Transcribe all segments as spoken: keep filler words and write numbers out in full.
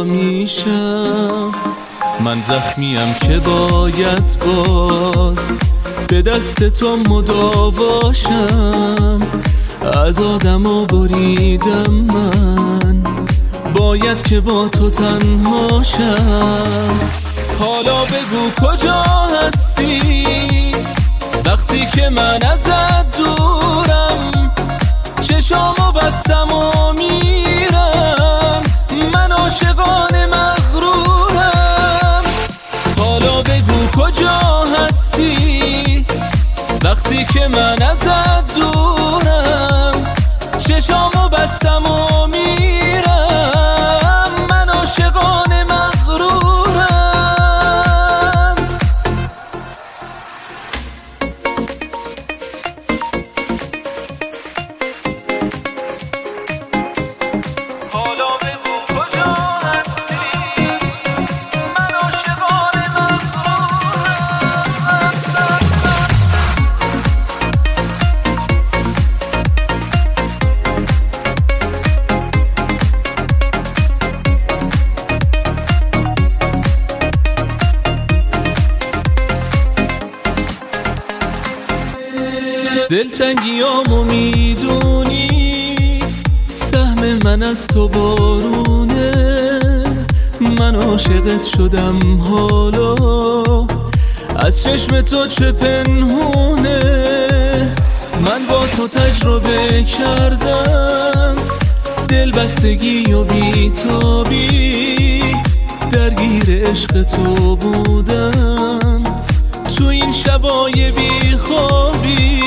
همیشم. من زخمیم که باید باز به دست تو مداواشم. از آدمو بریدم من، باید که با تو تنهاشم. حالا بگو کجا هستی وقتی که من ازت دورم؟ چشامو بستم و میرم، من عاشقان مغرورم. حالا بگو کجا هستی وقتی که من ازت دورم؟ چشامو بستم و میرم، من عاشقان مغرورم. حالا بگو کجا هستی من عاشقان دلتنگیامو میدونی، سهم من از تو بارونه. من عاشقت شدم حالا، از چشم تو چه پنهونه. من با تو تجربه کردم دل بستگی و بیتابی، درگیر عشق تو بودم تو این شبای بیخوابی.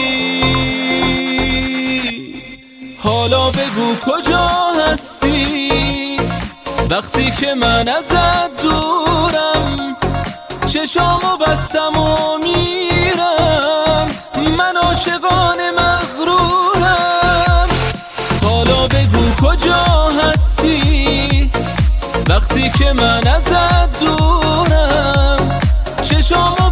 حالا بگو کجا هستی وقتی که من ازت دورم؟ چشامو بستم و میرم، من عاشقان مغرورم. حالا بگو کجا هستی وقتی که من ازت دورم؟ چشامو